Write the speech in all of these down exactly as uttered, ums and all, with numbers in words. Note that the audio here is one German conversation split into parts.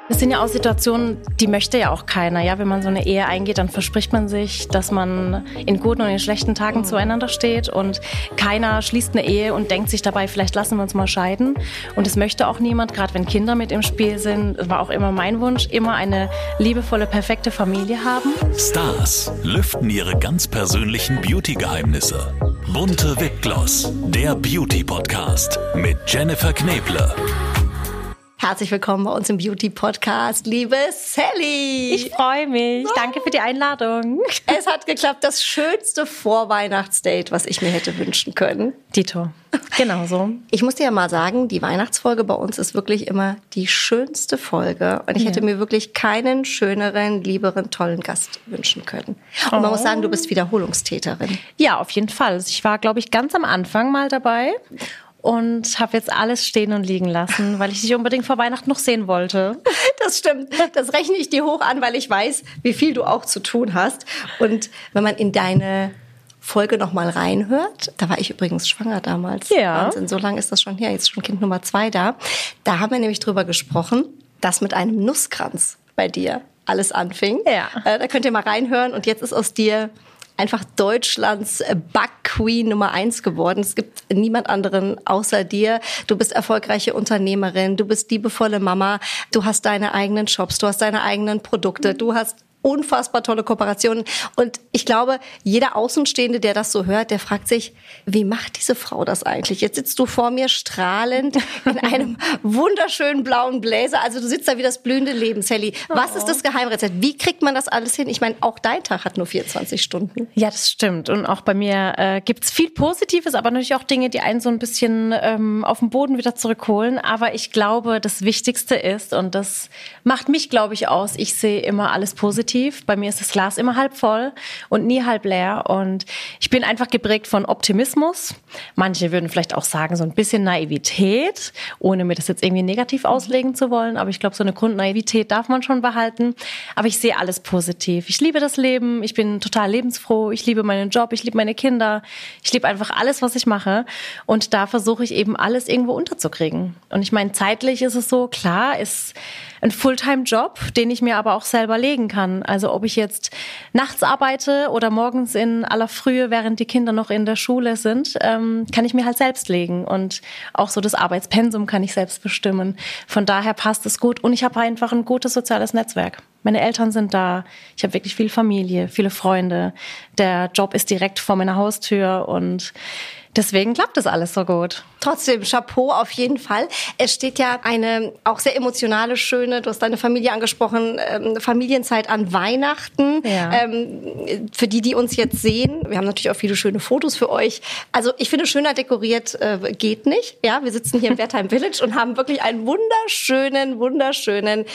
Das sind ja auch Situationen, die möchte ja auch keiner. Ja, wenn man so eine Ehe eingeht, dann verspricht man sich, dass man in guten und in schlechten Tagen mhm. zueinander steht. Und keiner schließt eine Ehe und denkt sich dabei, vielleicht lassen wir uns mal scheiden. Und das möchte auch niemand, gerade wenn Kinder mit im Spiel sind. Das war auch immer mein Wunsch, immer eine liebevolle, perfekte Familie haben. Stars lüften ihre ganz persönlichen Beauty-Geheimnisse. Bunte Wipgloss, der Beauty-Podcast mit Jennifer Kneble. Herzlich willkommen bei uns im Beauty-Podcast, liebe Sally. Ich freue mich. Danke für die Einladung. Es hat geklappt, das schönste Vorweihnachtsdate, was ich mir hätte wünschen können. Dito, genau so. Ich muss dir ja mal sagen, die Weihnachtsfolge bei uns ist wirklich immer die schönste Folge. Und ich ja. hätte mir wirklich keinen schöneren, lieberen, tollen Gast wünschen können. Und man oh. muss sagen, du bist Wiederholungstäterin. Ja, auf jeden Fall. Ich war, glaube ich, ganz am Anfang mal dabei. Und habe jetzt alles stehen und liegen lassen, weil ich dich unbedingt vor Weihnachten noch sehen wollte. Das stimmt. Das rechne ich dir hoch an, weil ich weiß, wie viel du auch zu tun hast. Und wenn man in deine Folge noch mal reinhört, da war ich übrigens schwanger damals. Ja. Wahnsinn, so lange ist das schon her. Jetzt ist schon Kind Nummer zwei da. Da haben wir nämlich drüber gesprochen, dass mit einem Nusskranz bei dir alles anfing. Ja. Äh, da könnt ihr mal reinhören. Und jetzt ist aus dir einfach Deutschlands Backqueen Nummer eins geworden. Es gibt niemand anderen außer dir. Du bist erfolgreiche Unternehmerin, du bist liebevolle Mama, du hast deine eigenen Shops, du hast deine eigenen Produkte, du hast unfassbar tolle Kooperationen. Und ich glaube, jeder Außenstehende, der das so hört, der fragt sich, wie macht diese Frau das eigentlich? Jetzt sitzt du vor mir strahlend in einem wunderschönen blauen Bläser. Also du sitzt da wie das blühende Leben, Sally. Was oh. ist das Geheimrezept? Wie kriegt man das alles hin? Ich meine, auch dein Tag hat nur vierundzwanzig Stunden. Ja, das stimmt. Und auch bei mir äh, gibt's viel Positives, aber natürlich auch Dinge, die einen so ein bisschen ähm, auf den Boden wieder zurückholen. Aber ich glaube, das Wichtigste ist, und das macht mich, glaube ich, aus, ich sehe immer alles positiv. Bei mir ist das Glas immer halb voll und nie halb leer. Und ich bin einfach geprägt von Optimismus. Manche würden vielleicht auch sagen, so ein bisschen Naivität, ohne mir das jetzt irgendwie negativ auslegen zu wollen. Aber ich glaube, so eine Grundnaivität darf man schon behalten. Aber ich sehe alles positiv. Ich liebe das Leben. Ich bin total lebensfroh. Ich liebe meinen Job. Ich liebe meine Kinder. Ich liebe einfach alles, was ich mache. Und da versuche ich eben alles irgendwo unterzukriegen. Und ich meine, zeitlich ist es so, klar, ist ein Fulltime-Job, den ich mir aber auch selber legen kann. Also ob ich jetzt nachts arbeite oder morgens in aller Frühe, während die Kinder noch in der Schule sind, ähm, kann ich mir halt selbst legen. Und auch so das Arbeitspensum kann ich selbst bestimmen. Von daher passt es gut. Und ich habe einfach ein gutes soziales Netzwerk. Meine Eltern sind da. Ich habe wirklich viel Familie, viele Freunde. Der Job ist direkt vor meiner Haustür und deswegen klappt das alles so gut. Trotzdem, Chapeau auf jeden Fall. Es steht ja eine auch sehr emotionale, schöne, du hast deine Familie angesprochen, ähm, Familienzeit an Weihnachten. Ja. Ähm, für die, die uns jetzt sehen, wir haben natürlich auch viele schöne Fotos für euch. Also ich finde, schöner dekoriert äh, geht nicht. Ja, wir sitzen hier im Wertheim Village und haben wirklich einen wunderschönen, wunderschönen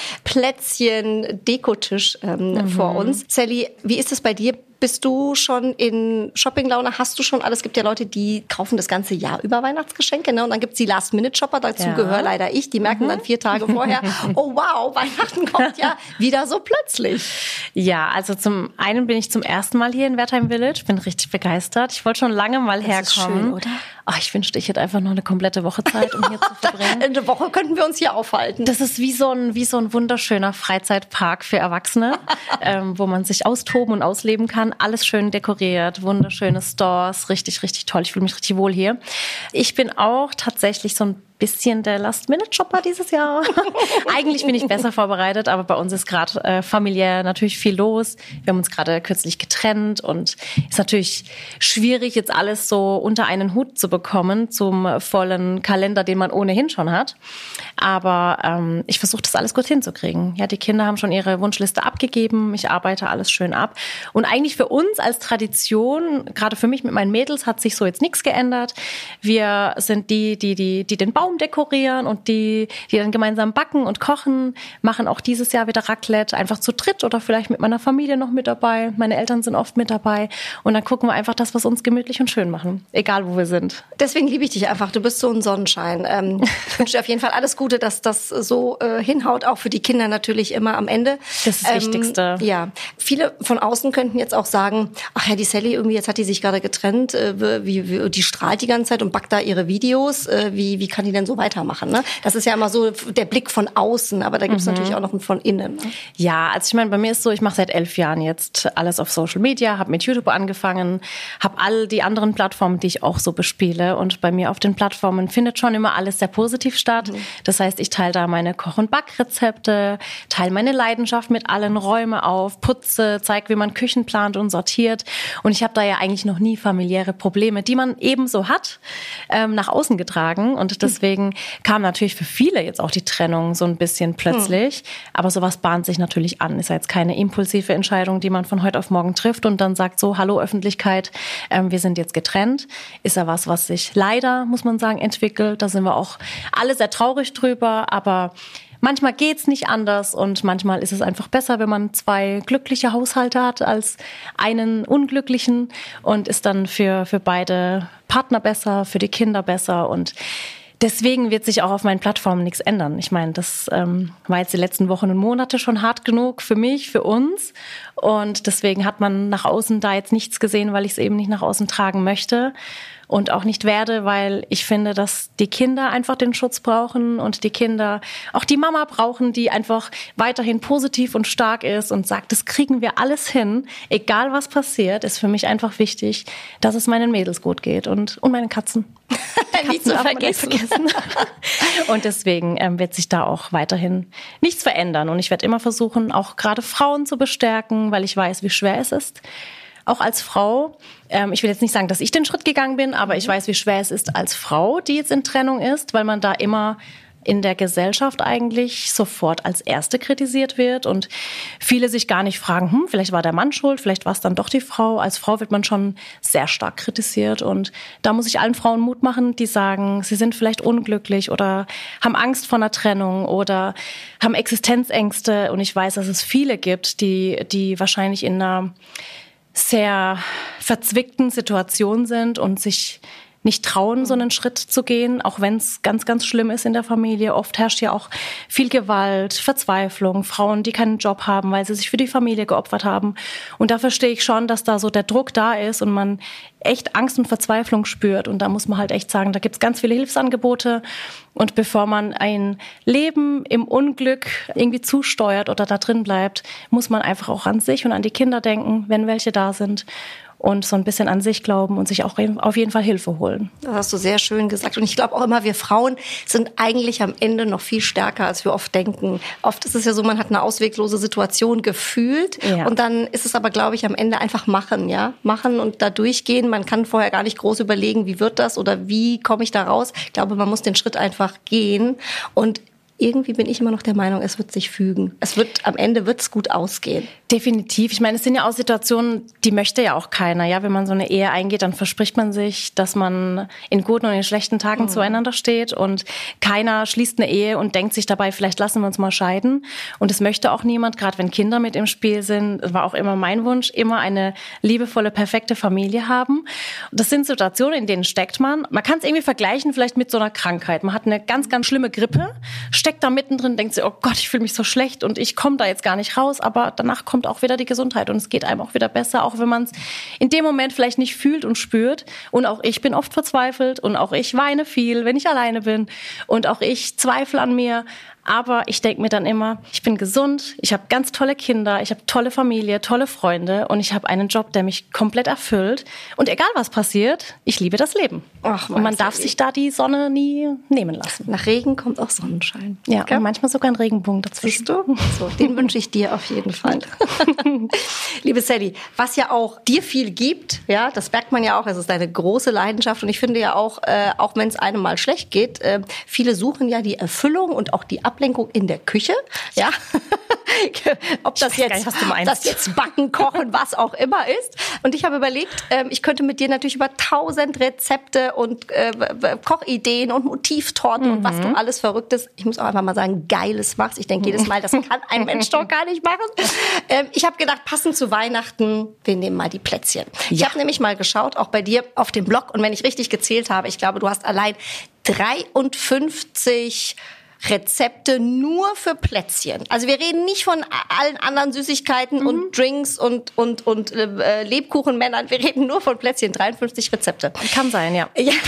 Plätzchen-Dekotisch ähm, mhm. vor uns. Sally, wie ist es bei dir? Bist du schon in Shopping-Laune? Hast du schon alles? Es gibt ja Leute, die kaufen das ganze Jahr über Weihnachtsgeschenke. Ne? Und dann gibt's die Last-Minute-Shopper. Dazu ja. gehöre leider ich. Die merken mhm. dann vier Tage vorher, oh wow, Weihnachten kommt ja wieder so plötzlich. Ja, also zum einen bin ich zum ersten Mal hier in Wertheim Village. Bin richtig begeistert. Ich wollte schon lange mal das herkommen. Ist schön, oder? Oh, ich wünschte, ich hätte einfach noch eine komplette Woche Zeit, um hier zu verbringen. Eine Woche könnten wir uns hier aufhalten. Das ist wie so ein, wie so ein wunderschöner Freizeitpark für Erwachsene, ähm, wo man sich austoben und ausleben kann. Alles schön dekoriert, wunderschöne Stores, richtig, richtig toll. Ich fühle mich richtig wohl hier. Ich bin auch tatsächlich so ein bisschen der Last-Minute-Shopper dieses Jahr. Eigentlich bin ich besser vorbereitet, aber bei uns ist gerade äh, familiär natürlich viel los. Wir haben uns gerade kürzlich getrennt und ist natürlich schwierig, jetzt alles so unter einen Hut zu bekommen zum vollen Kalender, den man ohnehin schon hat. Aber ähm, ich versuche das alles gut hinzukriegen. Ja, die Kinder haben schon ihre Wunschliste abgegeben. Ich arbeite alles schön ab. Und eigentlich für uns als Tradition, gerade für mich mit meinen Mädels, hat sich so jetzt nichts geändert. Wir sind die, die, die, die den Baum dekorieren und die, die dann gemeinsam backen und kochen, machen auch dieses Jahr wieder Raclette, einfach zu dritt oder vielleicht mit meiner Familie noch mit dabei. Meine Eltern sind oft mit dabei und dann gucken wir einfach das, was uns gemütlich und schön machen, egal wo wir sind. Deswegen liebe ich dich einfach, du bist so ein Sonnenschein. Ähm, ich wünsche dir auf jeden Fall alles Gute, dass das so äh, hinhaut, auch für die Kinder natürlich immer am Ende. Das ist das ähm, Wichtigste. Ja, viele von außen könnten jetzt auch sagen, ach ja, die Sally, irgendwie jetzt hat die sich gerade getrennt, äh, wie, wie, die strahlt die ganze Zeit und backt da ihre Videos, äh, wie, wie kann die denn denn so weitermachen? Ne? Das ist ja immer so der Blick von außen, aber da gibt es mhm. natürlich auch noch einen von innen. Ne? Ja, also ich meine, bei mir ist so, ich mache seit elf Jahren jetzt alles auf Social Media, habe mit YouTube angefangen, habe all die anderen Plattformen, die ich auch so bespiele, und bei mir auf den Plattformen findet schon immer alles sehr positiv statt. Mhm. Das heißt, ich teile da meine Koch- und Backrezepte, teile meine Leidenschaft mit allen, Räume auf, putze, zeige, wie man Küchen plant und sortiert, und ich habe da ja eigentlich noch nie familiäre Probleme, die man ebenso hat, ähm, nach außen getragen, und deswegen kam natürlich für viele jetzt auch die Trennung so ein bisschen plötzlich, mhm. aber sowas bahnt sich natürlich an. Ist ja jetzt keine impulsive Entscheidung, die man von heute auf morgen trifft und dann sagt so, hallo Öffentlichkeit, ähm, wir sind jetzt getrennt. Ist ja was, was sich leider, muss man sagen, entwickelt. Da sind wir auch alle sehr traurig drüber, aber manchmal geht's nicht anders und manchmal ist es einfach besser, wenn man zwei glückliche Haushalte hat als einen unglücklichen, und ist dann für, für beide Partner besser, für die Kinder besser, und deswegen wird sich auch auf meinen Plattformen nichts ändern. Ich meine, das ähm, war jetzt die letzten Wochen und Monate schon hart genug für mich, für uns, und deswegen hat man nach außen da jetzt nichts gesehen, weil ich es eben nicht nach außen tragen möchte. Und auch nicht werde, weil ich finde, dass die Kinder einfach den Schutz brauchen und die Kinder auch die Mama brauchen, die einfach weiterhin positiv und stark ist und sagt, das kriegen wir alles hin, egal was passiert, ist für mich einfach wichtig, dass es meinen Mädels gut geht und, und meinen Katzen. Katzen nicht zu vergessen. vergessen. Und deswegen ähm, wird sich da auch weiterhin nichts verändern. Und ich werde immer versuchen, auch gerade Frauen zu bestärken, weil ich weiß, wie schwer es ist. Auch als Frau, ähm, ich will jetzt nicht sagen, dass ich den Schritt gegangen bin, aber ich weiß, wie schwer es ist als Frau, die jetzt in Trennung ist, weil man da immer in der Gesellschaft eigentlich sofort als Erste kritisiert wird und viele sich gar nicht fragen, hm, vielleicht war der Mann schuld, vielleicht war es dann doch die Frau. Als Frau wird man schon sehr stark kritisiert, und da muss ich allen Frauen Mut machen, die sagen, sie sind vielleicht unglücklich oder haben Angst vor einer Trennung oder haben Existenzängste, und ich weiß, dass es viele gibt, die, die wahrscheinlich in einer sehr verzwickten Situation sind und sich nicht trauen, so einen Schritt zu gehen, auch wenn es ganz, ganz schlimm ist in der Familie. Oft herrscht ja auch viel Gewalt, Verzweiflung, Frauen, die keinen Job haben, weil sie sich für die Familie geopfert haben. Und da verstehe ich schon, dass da so der Druck da ist und man echt Angst und Verzweiflung spürt. Und da muss man halt echt sagen, da gibt's ganz viele Hilfsangebote. Und bevor man ein Leben im Unglück irgendwie zusteuert oder da drin bleibt, muss man einfach auch an sich und an die Kinder denken, wenn welche da sind. Und so ein bisschen an sich glauben und sich auch auf jeden Fall Hilfe holen. Das hast du sehr schön gesagt. Und ich glaube auch immer, wir Frauen sind eigentlich am Ende noch viel stärker, als wir oft denken. Oft ist es ja so, man hat eine ausweglose Situation gefühlt. Ja. Und dann ist es aber, glaube ich, am Ende einfach machen, ja. Machen und da durchgehen. Man kann vorher gar nicht groß überlegen, wie wird das oder wie komme ich da raus. Ich glaube, man muss den Schritt einfach gehen. Und irgendwie bin ich immer noch der Meinung, es wird sich fügen. Es wird, am Ende wird es gut ausgehen. Definitiv. Ich meine, es sind ja auch Situationen, die möchte ja auch keiner. Ja, wenn man so eine Ehe eingeht, dann verspricht man sich, dass man in guten und in schlechten Tagen mhm. zueinander steht, und keiner schließt eine Ehe und denkt sich dabei, vielleicht lassen wir uns mal scheiden. Und es möchte auch niemand, gerade wenn Kinder mit im Spiel sind, war auch immer mein Wunsch, immer eine liebevolle, perfekte Familie haben. Das sind Situationen, in denen steckt man. Man kann es irgendwie vergleichen vielleicht mit so einer Krankheit. Man hat eine ganz, ganz schlimme Grippe, steckt da mittendrin, denkt sie, oh Gott, ich fühle mich so schlecht und ich komme da jetzt gar nicht raus, aber danach kommt auch wieder die Gesundheit und es geht einem auch wieder besser, auch wenn man es in dem Moment vielleicht nicht fühlt und spürt. Und auch ich bin oft verzweifelt und auch ich weine viel, wenn ich alleine bin, und auch ich zweifle an mir. Aber ich denke mir dann immer, ich bin gesund, ich habe ganz tolle Kinder, ich habe tolle Familie, tolle Freunde und ich habe einen Job, der mich komplett erfüllt. Und egal was passiert, ich liebe das Leben. Ach, und man darf sich da die Sonne nie nehmen lassen. Nach Regen kommt auch Sonnenschein. Ja, okay? Und manchmal sogar ein Regenbogen dazwischen. Siehst du? So, den wünsche ich dir auf jeden Fall. Liebe Sally, was ja auch dir viel gibt, ja, das merkt man ja auch, es ist deine große Leidenschaft, und ich finde ja auch, äh, auch wenn es einem mal schlecht geht, äh, viele suchen ja die Erfüllung und auch die Ablenkung in der Küche, ja. Ob das jetzt, ob das jetzt Backen, Kochen, was auch immer ist. Und ich habe überlegt, äh, ich könnte mit dir natürlich über tausend Rezepte und äh, Kochideen und Motivtorten mhm. und was du alles Verrücktes, ich muss auch einfach mal sagen, Geiles machst. Ich denke jedes Mal, das kann ein Mensch doch gar nicht machen. Ähm, ich habe gedacht, passend zu Weihnachten, wir nehmen mal die Plätzchen. Ja. Ich habe nämlich mal geschaut, auch bei dir auf dem Blog, und wenn ich richtig gezählt habe, ich glaube, du hast allein dreiundfünfzig Rezepte nur für Plätzchen. Also wir reden nicht von allen anderen Süßigkeiten mhm. und Drinks und und und äh, Lebkuchenmännern. Wir reden nur von Plätzchen. dreiundfünfzig Rezepte. Kann sein, ja. Ja.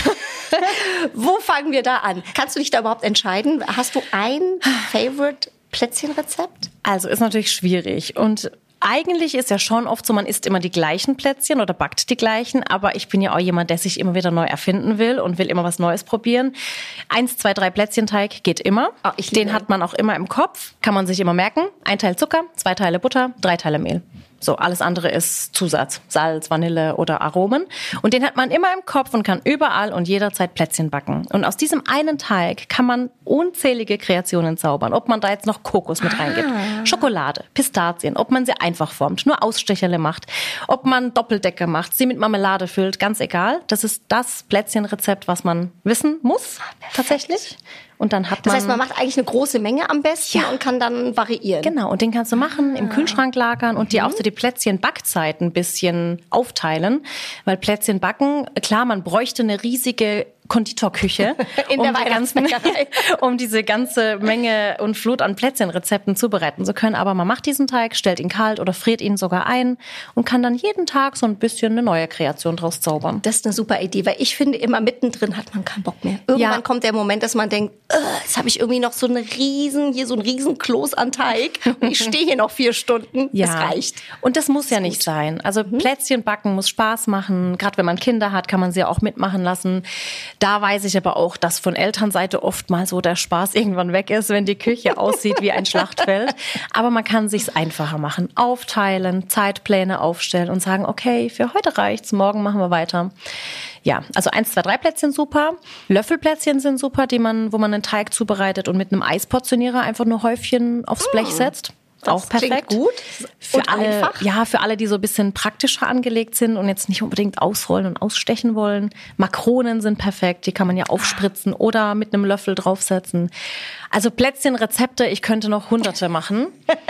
Wo fangen wir da an? Kannst du dich da überhaupt entscheiden? Hast du ein Favorite Plätzchenrezept? Also ist natürlich schwierig und eigentlich ist ja schon oft so, man isst immer die gleichen Plätzchen oder backt die gleichen, aber ich bin ja auch jemand, der sich immer wieder neu erfinden will und will immer was Neues probieren. Eins, zwei, drei Plätzchenteig geht immer. Oh, ich liebe Den hat man auch immer im Kopf, kann man sich immer merken. Ein Teil Zucker, zwei Teile Butter, drei Teile Mehl. So, alles andere ist Zusatz, Salz, Vanille oder Aromen. Und den hat man immer im Kopf und kann überall und jederzeit Plätzchen backen. Und aus diesem einen Teig kann man unzählige Kreationen zaubern. Ob man da jetzt noch Kokos mit reingibt, Ah. Schokolade, Pistazien, ob man sie einfach formt, nur Ausstecherle macht, ob man Doppeldecke macht, sie mit Marmelade füllt, ganz egal. Das ist das Plätzchenrezept, was man wissen muss, tatsächlich. Und dann hat man... Das heißt, man macht eigentlich eine große Menge am besten Ja. und kann dann variieren. Genau, und den kannst du machen, im Kühlschrank lagern und Mhm. dir auch so die Plätzchen-Backzeit ein bisschen aufteilen. Weil Plätzchen backen, klar, man bräuchte eine riesige Konditorküche, In um, der die ganzen, Weihnachtsbäckerei. um diese ganze Menge und Flut an Plätzchenrezepten zubereiten zu können. Aber man macht diesen Teig, stellt ihn kalt oder friert ihn sogar ein und kann dann jeden Tag so ein bisschen eine neue Kreation draus zaubern. Das ist eine super Idee, weil ich finde, immer mittendrin hat man keinen Bock mehr. Irgendwann Ja. kommt der Moment, dass man denkt, "Ugh, jetzt habe ich irgendwie noch so eine riesen, hier so ein riesen Kloß an Teig und ich stehe hier noch vier Stunden. Ja. Das reicht. Und das muss ja nicht sein. Also Plätzchen backen muss Spaß machen. Gerade wenn man Kinder hat, kann man sie ja auch mitmachen lassen. Da weiß ich aber auch, dass von Elternseite oft mal so der Spaß irgendwann weg ist, wenn die Küche aussieht wie ein Schlachtfeld. Aber man kann sich's einfacher machen. Aufteilen, Zeitpläne aufstellen und sagen, okay, für heute reicht's, morgen machen wir weiter. Ja, also eins, zwei, drei Plätzchen super. Löffelplätzchen sind super, die man, wo man einen Teig zubereitet und mit einem Eisportionierer einfach nur Häufchen aufs Blech setzt. Das Auch perfekt. klingt gut Für und alle, einfach. ja, für alle, die so ein bisschen praktischer angelegt sind und jetzt nicht unbedingt ausrollen und ausstechen wollen. Makronen sind perfekt, die kann man ja aufspritzen oder mit einem Löffel draufsetzen. Also Plätzchenrezepte, ich könnte noch hunderte machen.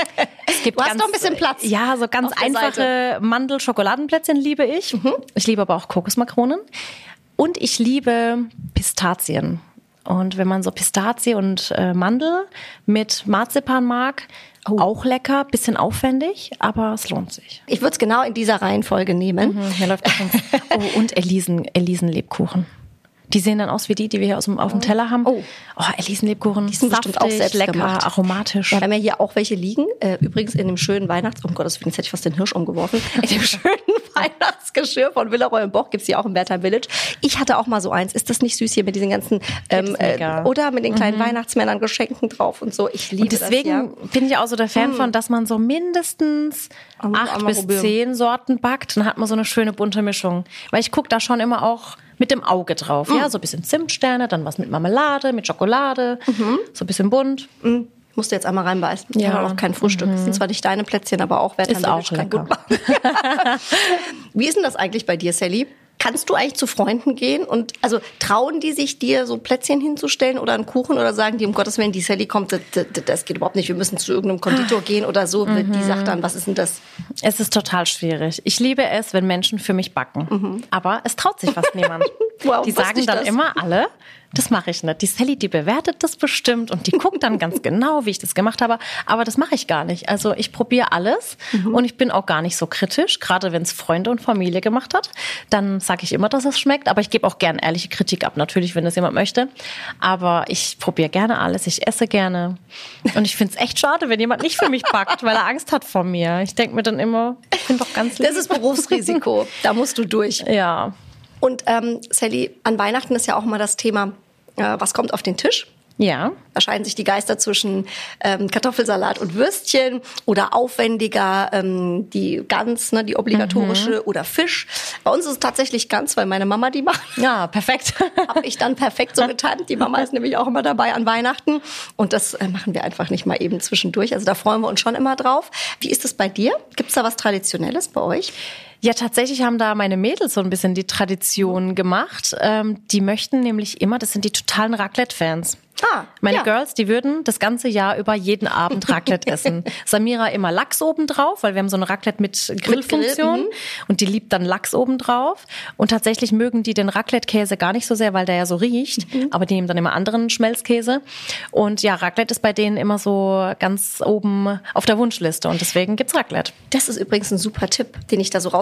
Es gibt Du hast ganz, noch ein bisschen Platz Ja, so ganz auf der einfache Seite. Mandel-Schokoladenplätzchen liebe ich. Ich liebe aber auch Kokosmakronen. Und ich liebe Pistazien. Und wenn man so Pistazie und äh, Mandel mit Marzipan mag, auch lecker, bisschen aufwendig, aber es lohnt sich. Ich würde es genau in dieser Reihenfolge nehmen. Mhm, hier läuft auch schon. Oh, und Elisen, Elisenlebkuchen. Die sehen dann aus wie die, die wir hier aus dem, auf dem Teller haben. Oh. Oh, Elisenlebkuchen. Die sind bestimmt auch selbst lecker, gemacht. aromatisch. Ja, wir haben ja hier auch welche liegen. Äh, übrigens in dem schönen Weihnachts... Um Gottes Willen, jetzt hätte ich fast den Hirsch umgeworfen. In dem schönen Weihnachtsgeschirr von Villeroy im Boch gibt's hier auch im Bertheim Village. Ich hatte auch mal so eins. Ist das nicht süß hier mit diesen ganzen... Ähm, ist mega. äh, oder mit den kleinen Weihnachtsmännern Geschenken drauf und so. Ich liebe Und deswegen das, ja. bin ich auch so der Fan von, dass man so mindestens Muss man acht einmal bis probieren. zehn Sorten backt. Dann hat man so eine schöne bunte Mischung. Weil ich gucke da schon immer auch mit dem Auge drauf. Ja, so ein bisschen Zimtsterne, dann was mit Marmelade, mit Schokolade, so ein bisschen bunt. Musst du jetzt einmal reinbeißen. Ich Ja. habe auch kein Frühstück. Das sind zwar nicht deine Plätzchen, aber auch Bertheim Ist auch Village kann lecker. gut machen. Wie ist denn das eigentlich bei dir, Sally? Kannst du eigentlich zu Freunden gehen und also trauen die sich dir so Plätzchen hinzustellen oder einen Kuchen oder sagen die, um Gottes Willen, die Sally kommt, das, das, das geht überhaupt nicht, wir müssen zu irgendeinem Konditor gehen oder so. Die sagt dann, was ist denn das? Es ist total schwierig. Ich liebe es, wenn Menschen für mich backen. Aber es traut sich fast niemand. Wow, Die wusste sagen ich dann das? immer alle, das mache ich nicht. Die Sally, die bewertet das bestimmt und die guckt dann ganz genau, wie ich das gemacht habe. Aber das mache ich gar nicht. Also ich probiere alles und ich bin auch gar nicht so kritisch. Gerade wenn es Freunde und Familie gemacht hat, dann sage ich immer, dass es schmeckt. Aber ich gebe auch gern ehrliche Kritik ab, natürlich, wenn das jemand möchte. Aber ich probiere gerne alles. Ich esse gerne. Und ich finde es echt schade, wenn jemand nicht für mich backt, weil er Angst hat vor mir. Ich denke mir dann immer, ich bin doch ganz lieb. Das ist Berufsrisiko. Da musst du durch. Ja. Und ähm, Sally, an Weihnachten ist ja auch mal das Thema, äh, was kommt auf den Tisch? Ja. Da scheiden sich die Geister zwischen ähm, Kartoffelsalat und Würstchen oder aufwendiger, ähm, die Gans, ne, die obligatorische Mhm. oder Fisch. Bei uns ist es tatsächlich Gans, weil meine Mama die macht. Ja, perfekt. Habe ich dann perfekt so getan. Die Mama ist nämlich auch immer dabei an Weihnachten. Und das äh, machen wir einfach nicht mal eben zwischendurch. Also da freuen wir uns schon immer drauf. Wie ist es bei dir? Gibt's da was Traditionelles bei euch? Ja, tatsächlich haben da meine Mädels so ein bisschen die Tradition gemacht. Ähm, die möchten nämlich immer, das sind die totalen Raclette-Fans. Ah, Meine ja. Girls, die würden das ganze Jahr über jeden Abend Raclette essen. Samira immer Lachs oben drauf, weil wir haben so eine Raclette mit Grillfunktion Grill, und die liebt dann Lachs oben drauf. Und tatsächlich mögen die den Raclette-Käse gar nicht so sehr, weil der ja so riecht, Mhm. aber die nehmen dann immer anderen Schmelzkäse. Und ja, Raclette ist bei denen immer so ganz oben auf der Wunschliste und deswegen gibt's Raclette. Das ist übrigens ein super Tipp, den ich da so rausgehört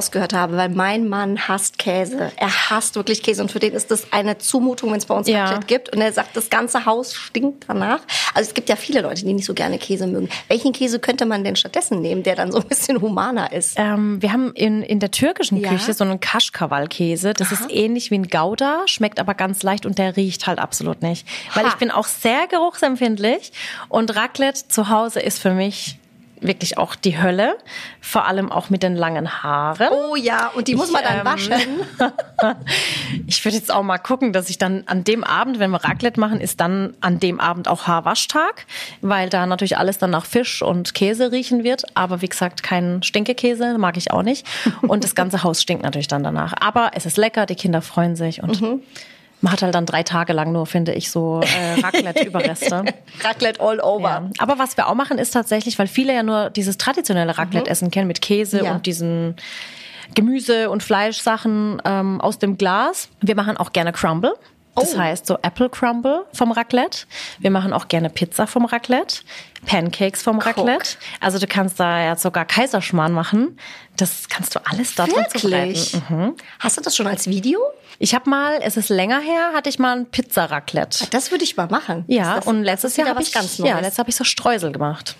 rausgehört habe, weil mein Mann hasst Käse. Er hasst wirklich Käse und für den ist das eine Zumutung, wenn es bei uns Ja. Raclette gibt. Und er sagt, das ganze Haus stinkt danach. Also es gibt ja viele Leute, die nicht so gerne Käse mögen. Welchen Käse könnte man denn stattdessen nehmen, der dann so ein bisschen humaner ist? Ähm, wir haben in, in der türkischen Ja. Küche so einen Kaschkawal-Käse. Das Aha. ist ähnlich wie ein Gouda, schmeckt aber ganz leicht und der riecht halt absolut nicht. Weil Ha. ich bin auch sehr geruchsempfindlich und Raclette zu Hause ist für mich wirklich auch die Hölle. Vor allem auch mit den langen Haaren. Oh ja, und die muss man dann ähm, waschen. Ich würde jetzt auch mal gucken, dass ich dann an dem Abend, wenn wir Raclette machen, ist dann an dem Abend auch Haarwaschtag, weil da natürlich alles dann nach Fisch und Käse riechen wird. Aber wie gesagt, kein Stinkekäse, mag ich auch nicht. Und das ganze Haus stinkt natürlich dann danach. Aber es ist lecker, die Kinder freuen sich und Mhm. man hat halt dann drei Tage lang nur, finde ich, so äh, Raclette-Überreste. Raclette all over. Ja. Aber was wir auch machen, ist tatsächlich, weil viele ja nur dieses traditionelle Raclette-Essen kennen mit Käse Ja. und diesen Gemüse- und Fleischsachen ähm, aus dem Glas. Wir machen auch gerne Crumble. Das Oh. heißt so Apple Crumble vom Raclette. Wir machen auch gerne Pizza vom Raclette, Pancakes vom Raclette. Also du kannst da ja sogar Kaiserschmarrn machen. Das kannst du alles da drin Wirklich? zubereiten. Mhm. Hast du das schon als Video? Ich habe mal, es ist länger her, hatte ich mal ein Pizza-Raclette. Das würde ich mal machen. Ja, das, und letztes das ist wieder Jahr habe was ich, ganz ja, Neues. letztes Jahr habe ich so Streusel gemacht.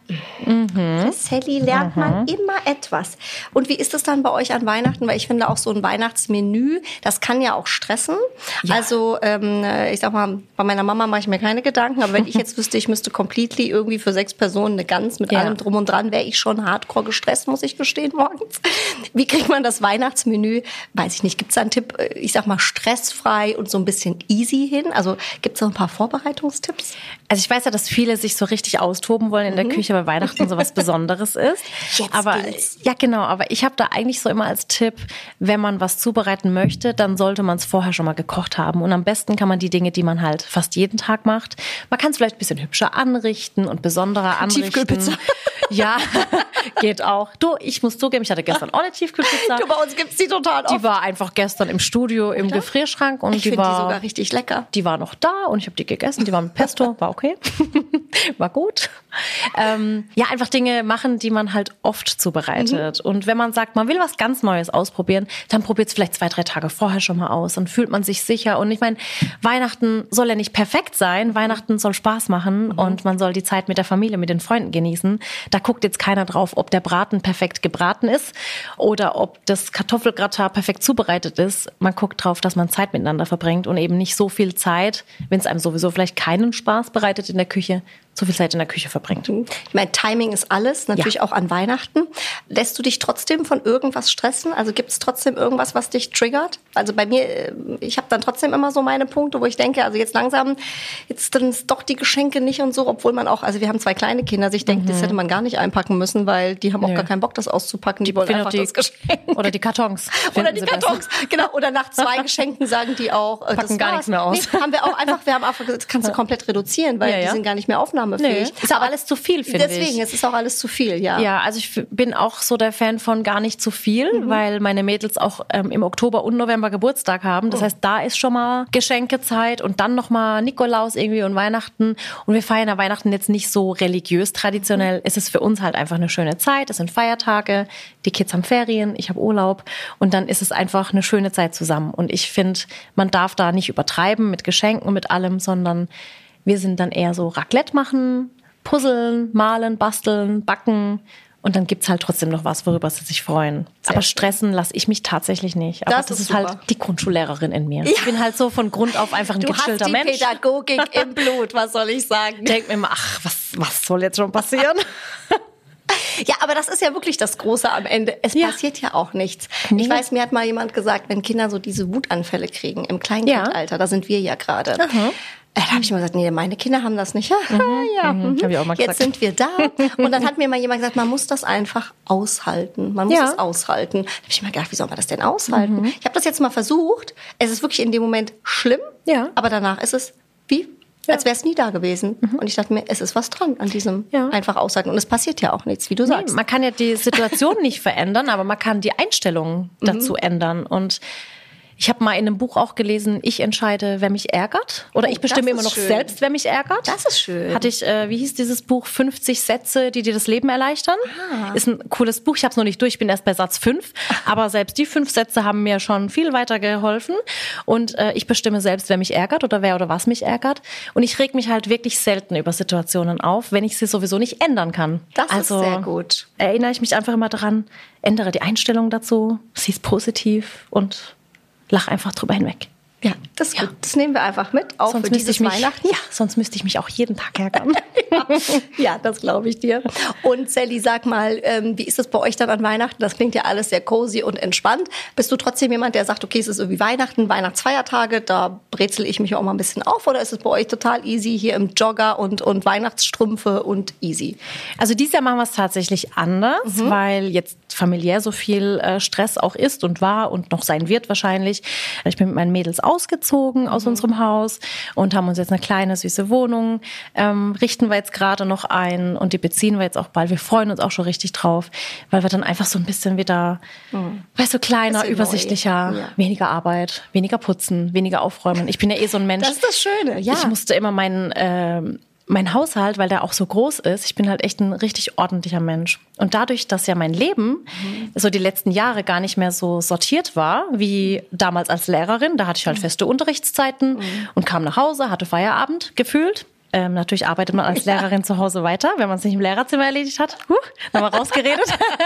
Sally lernt man immer etwas. Und wie ist es dann bei euch an Weihnachten? Weil ich finde auch so ein Weihnachtsmenü, das kann ja auch stressen. Ja. Also ähm, ich sag mal, bei meiner Mama mache ich mir keine Gedanken, aber wenn ich jetzt wüsste, ich müsste completely irgendwie für sechs Personen eine Gans mit Ja. allem drum und dran, wäre ich schon hardcore gestresst, muss ich gestehen, morgens. Wie kriegt man das Weihnachtsmenü? Weiß ich nicht. Gibt es da einen Tipp, äh, ich sag mal, stressfrei und so ein bisschen easy hin? Also gibt es da ein paar Vorbereitungstipps? Also ich weiß ja, dass viele sich so richtig austoben wollen in der Küche, weil Weihnachten so was Besonderes ist. Jetzt aber gilt's. ja, genau. Aber ich habe da eigentlich so immer als Tipp, wenn man was zubereiten möchte, dann sollte man es vorher schon mal gekocht haben. Und am besten kann man die Dinge, die man halt fast jeden Tag macht, man kann es vielleicht ein bisschen hübscher anrichten und besonderer anrichten. Tiefkühlpizza. Ja, geht auch. Du, ich muss zugeben, ich hatte gestern auch eine Tiefkühlpizza. Du, bei uns gibt's die total oft. Die war einfach gestern im Studio im Gefrierschrank und ich die finde die war sogar richtig lecker. die war noch da und ich habe die gegessen. Die war mit Pesto, war okay, war gut. Ähm, ja, einfach Dinge machen, die man halt oft zubereitet. Und wenn man sagt, man will was ganz Neues ausprobieren, dann probiert es vielleicht zwei, drei Tage vorher schon mal aus und fühlt man sich sicher. Und ich meine, Weihnachten soll ja nicht perfekt sein. Weihnachten soll Spaß machen und man soll die Zeit mit der Familie, mit den Freunden genießen. Da guckt jetzt keiner drauf, ob der Braten perfekt gebraten ist oder ob das Kartoffelgratin perfekt zubereitet ist. Man guckt drauf, dass man Zeit miteinander verbringt und eben nicht so viel Zeit, wenn es einem sowieso vielleicht keinen Spaß bereitet in der Küche, so viel Zeit in der Küche verbringt. Ich meine, Timing ist alles, natürlich Ja. auch an Weihnachten. Lässt du dich trotzdem von irgendwas stressen? Also gibt es trotzdem irgendwas, was dich triggert? Also bei mir, äh, ich habe dann trotzdem immer so meine Punkte, wo ich denke, also jetzt langsam, jetzt dann ist doch die Geschenke nicht und so, obwohl man auch, also wir haben zwei kleine Kinder, also ich denke, das hätte man gar nicht einpacken müssen, weil die haben auch Nö. gar keinen Bock, das auszupacken. Die wollen Finden einfach die- das Geschenk. Oder die Kartons. Oder finden die sie Kartons, besser. genau. Oder nach zwei Geschenken sagen die auch, äh, Packen das gar war's. nichts mehr aus. Nee, haben wir auch einfach, wir haben einfach gesagt, das kannst du komplett reduzieren, weil Ja, die ja. sind gar nicht mehr aufnahmefähig. Nee, ist auch alles zu viel, finde ich. Deswegen, es ist auch alles zu viel, ja. Ja, also ich f- bin auch so der Fan von gar nicht zu viel, weil meine Mädels auch ähm, im Oktober und November Geburtstag haben. Das heißt, da ist schon mal Geschenkezeit und dann noch mal Nikolaus irgendwie und Weihnachten. Und wir feiern ja Weihnachten jetzt nicht so religiös traditionell. Es ist für uns halt einfach eine schöne Zeit. Es sind Feiertage, die Kids haben Ferien, ich habe Urlaub und dann ist es einfach eine schöne Zeit zusammen. Und ich finde, man darf da nicht übertreiben mit Geschenken, mit allem, sondern wir sind dann eher so Raclette machen, puzzeln, malen, basteln, backen. Und dann gibt's halt trotzdem noch was, worüber sie sich freuen. Sehr Aber schön. stressen lasse ich mich tatsächlich nicht. Aber Das das, ist ist, halt super. die Grundschullehrerin in mir. Ich bin halt so von Grund auf einfach ein Du hast gechillter die Mensch. Pädagogik im Blut, was soll ich sagen? Denk mir immer, ach, was, was soll jetzt schon passieren? Ja, aber das ist ja wirklich das Große am Ende. Es Ja. passiert ja auch nichts. Nee. Ich weiß, mir hat mal jemand gesagt, wenn Kinder so diese Wutanfälle kriegen, im Kleinkindalter, da sind wir ja gerade. Äh, Da habe ich immer gesagt, nee, meine Kinder haben das nicht. Ja, ja. Mhm. Hab ich auch mal Jetzt gesagt. sind wir da. Und dann hat mir mal jemand gesagt, man muss das einfach aushalten. Man muss Ja. es aushalten. Da habe ich mir gedacht, wie soll man das denn aushalten? Ich habe das jetzt mal versucht. Es ist wirklich in dem Moment schlimm. Ja. Aber danach ist es wie, als wäre es nie da gewesen. Und ich dachte mir, es ist was dran an diesem Ja. einfach aushalten. Und es passiert ja auch nichts, wie du sagst. Man kann ja die Situation nicht verändern, aber man kann die Einstellung dazu ändern. Und Ich habe mal in einem Buch auch gelesen, ich entscheide, wer mich ärgert. Oder Oh, ich bestimme das immer ist noch schön. selbst, wer mich ärgert. Das ist schön. Hatte ich, äh, wie hieß dieses Buch? fünfzig Sätze, die dir das Leben erleichtern. Ah. Ist ein cooles Buch. Ich habe es noch nicht durch, ich bin erst bei Satz fünf. Aber selbst die fünf Sätze haben mir schon viel weitergeholfen. Und äh, ich bestimme selbst, wer mich ärgert oder wer oder was mich ärgert. Und ich reg mich halt wirklich selten über Situationen auf, wenn ich sie sowieso nicht ändern kann. Das also, ist sehr gut. Erinnere ich mich einfach immer daran, ändere die Einstellung dazu, sieh es positiv und lach einfach drüber hinweg. Ja, das ist Ja. gut. Das nehmen wir einfach mit, auch Sonst für müsste dieses ich mich, Weihnachten. ja, sonst müsste ich mich auch jeden Tag ärgern. Ja, das glaube ich dir. Und Sally, sag mal, ähm, wie ist es bei euch dann an Weihnachten? Das klingt ja alles sehr cozy und entspannt. Bist du trotzdem jemand, der sagt, okay, es ist irgendwie Weihnachten, Weihnachtsfeiertage, da brezel ich mich auch mal ein bisschen auf? Oder ist es bei euch total easy, hier im Jogger und, und Weihnachtsstrümpfe und easy? Also dieses Jahr machen wir es tatsächlich anders, Mhm. weil jetzt familiär so viel äh, Stress auch ist und war und noch sein wird wahrscheinlich. Ich bin mit meinen Mädels ausgezogen aus Mhm. unserem Haus und haben uns jetzt eine kleine, süße Wohnung, ähm, richten wir jetzt gerade noch ein und die beziehen wir jetzt auch bald. Wir freuen uns auch schon richtig drauf, weil wir dann einfach so ein bisschen wieder, weißt du, kleiner, Bisschen übersichtlicher, neu. Ja. weniger Arbeit, weniger putzen, weniger aufräumen. Ich bin ja eh so ein Mensch. Das ist das Schöne, ja. Ich musste immer meinen ähm, mein Haushalt, weil der auch so groß ist, ich bin halt echt ein richtig ordentlicher Mensch. Und dadurch, dass ja mein Leben mhm. so die letzten Jahre gar nicht mehr so sortiert war, wie damals als Lehrerin, da hatte ich halt mhm. feste Unterrichtszeiten mhm. und kam nach Hause, hatte Feierabend gefühlt. Ähm, natürlich arbeitet man als Lehrerin ja. zu Hause weiter, wenn man es nicht im Lehrerzimmer erledigt hat. Huh, haben wir rausgeredet.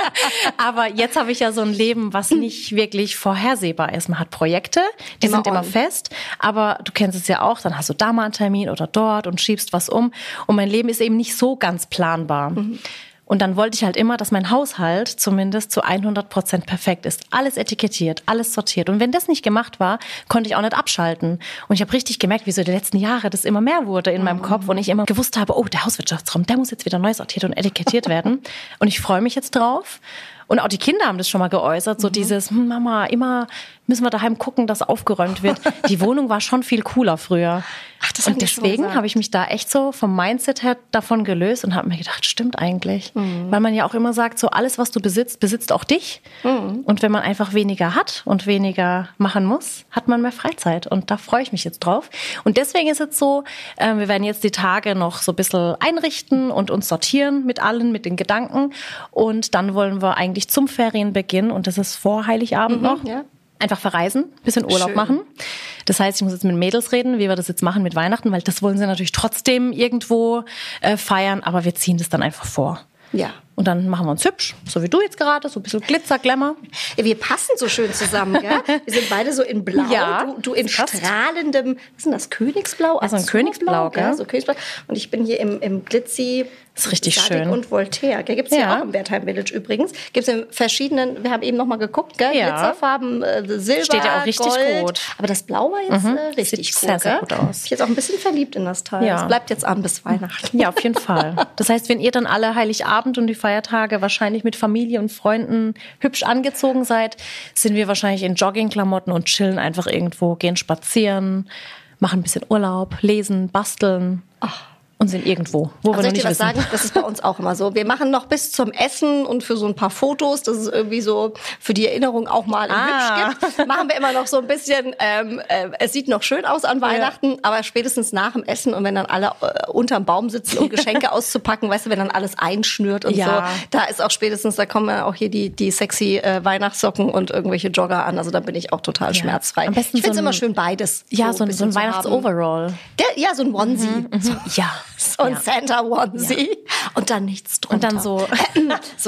Aber jetzt habe ich ja so ein Leben, was nicht wirklich vorhersehbar ist. Man hat Projekte, die immer sind on. immer fest, aber du kennst es ja auch, dann hast du da mal einen Termin oder dort und schiebst was um. Und mein Leben ist eben nicht so ganz planbar. Mhm. Und dann wollte ich halt immer, dass mein Haushalt zumindest zu hundert Prozent perfekt ist. Alles etikettiert, alles sortiert. Und wenn das nicht gemacht war, konnte ich auch nicht abschalten. Und ich habe richtig gemerkt, wie so die letzten Jahre das immer mehr wurde in meinem Kopf. Und ich immer gewusst habe, oh, der Hauswirtschaftsraum, der muss jetzt wieder neu sortiert und etikettiert werden. Und ich freue mich jetzt drauf. Und auch die Kinder haben das schon mal geäußert, so mhm. dieses, hm, Mama, immer müssen wir daheim gucken, dass aufgeräumt wird. Die Wohnung war schon viel cooler früher. Ach, das und deswegen habe ich mich da echt so vom Mindset her davon gelöst und habe mir gedacht, stimmt eigentlich. Mhm. Weil man ja auch immer sagt, so alles, was du besitzt, besitzt auch dich. Mhm. Und wenn man einfach weniger hat und weniger machen muss, hat man mehr Freizeit. Und da freue ich mich jetzt drauf. Und deswegen ist es so, äh, wir werden jetzt die Tage noch so ein bisschen einrichten und uns sortieren mit allen, mit den Gedanken. Und dann wollen wir eigentlich zum Ferienbeginn, und das ist vor Heiligabend mhm, noch, ja. einfach verreisen, bisschen Urlaub Schön. machen. Das heißt, ich muss jetzt mit den Mädels reden, wie wir das jetzt machen mit Weihnachten, weil das wollen sie natürlich trotzdem irgendwo äh, feiern, aber wir ziehen das dann einfach vor. Ja. Und dann machen wir uns hübsch, so wie du jetzt gerade, so ein bisschen Glitzer, Glamour. Wir passen so schön zusammen, gell? Wir sind beide so in Blau, Ja, du, du in passt. strahlendem, was ist denn das, Königsblau? Also ein Königsblau, gell? gell? So Königsblau. Und ich bin hier im, im Glitzy. Das ist richtig Sadik schön. Und Voltaire. Gibt es hier Ja. auch im Wertheim Village übrigens. Gibt es in verschiedenen, wir haben eben noch mal geguckt, gell? Ja. Glitzerfarben, äh, Silber, Steht ja auch richtig Gold. gut. Aber das Blau war jetzt Mhm. äh, richtig Sieht cool, sehr, sehr gell? gut aus. Ich bin jetzt auch ein bisschen verliebt in das Teil. Ja. Das bleibt jetzt an bis Weihnachten. Ja, auf jeden Fall. Das heißt, wenn ihr dann alle Heiligabend und die Feiertage wahrscheinlich mit Familie und Freunden hübsch angezogen seid, sind wir wahrscheinlich in Joggingklamotten und chillen einfach irgendwo, gehen spazieren, machen ein bisschen Urlaub, lesen, basteln. Ach. Und sind irgendwo, wo Aber wir soll noch ich nicht dir was wissen. sagen? Das ist bei uns auch immer so. Wir machen noch bis zum Essen und für so ein paar Fotos, das ist irgendwie so für die Erinnerung auch mal in Ah. hübsch gibt, machen wir immer noch so ein bisschen, ähm, äh, es sieht noch schön aus an Weihnachten, ja. aber spätestens nach dem Essen und wenn dann alle äh, unterm Baum sitzen, um Geschenke auszupacken, weißt du, wenn dann alles einschnürt und Ja. so, da ist auch spätestens, da kommen ja auch hier die, die sexy äh, Weihnachtssocken und irgendwelche Jogger an, also da bin ich auch total Ja. schmerzfrei. Am besten Ich finde es so ein- immer schön beides. Ja, so ein, so bisschen ein zu haben. Weihnachts-Overall. Der, ja, so ein Onesie. So, Ja. so ein ja. Santa Onesie und dann nichts drunter. Und dann so. so.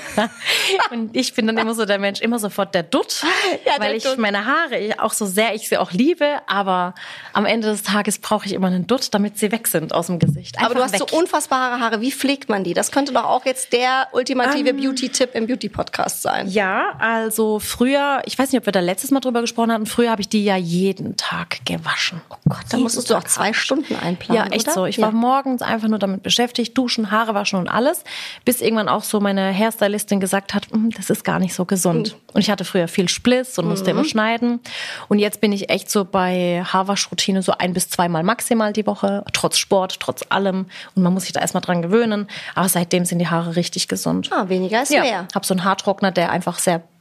Und ich bin dann immer so der Mensch, immer sofort der Dutt, Ja, der weil ich Dutt. meine Haare ich auch so sehr, ich sie auch liebe, aber am Ende des Tages brauche ich immer einen Dutt, damit sie weg sind aus dem Gesicht. Einfach Aber du hast weg. so unfassbare Haare. Wie pflegt man die? Das könnte doch auch jetzt der ultimative Ähm, Beauty-Tipp im Beauty-Podcast sein. Ja, also früher, ich weiß nicht, ob wir da letztes Mal drüber gesprochen hatten, früher habe ich die ja jeden Tag gewaschen. Oh Gott, Da musstest du auch zwei Stunden einplanen, Ja, echt oder? so. Ich Ja. war morgens einfach nur damit beschäftigt, duschen, Haare waschen und alles, bis irgendwann auch so meine Hairstylistin gesagt hat, "Mm, das ist gar nicht so gesund." Und ich hatte früher viel Spliss und musste immer schneiden. Und jetzt bin ich echt so bei Haarwaschroutine so ein bis zweimal maximal die Woche, trotz Sport, trotz allem. Und man muss sich da erstmal dran gewöhnen. Aber seitdem sind die Haare richtig gesund. Ah, weniger ist Ja, mehr. hab so einen Haartrockner, der einfach sehr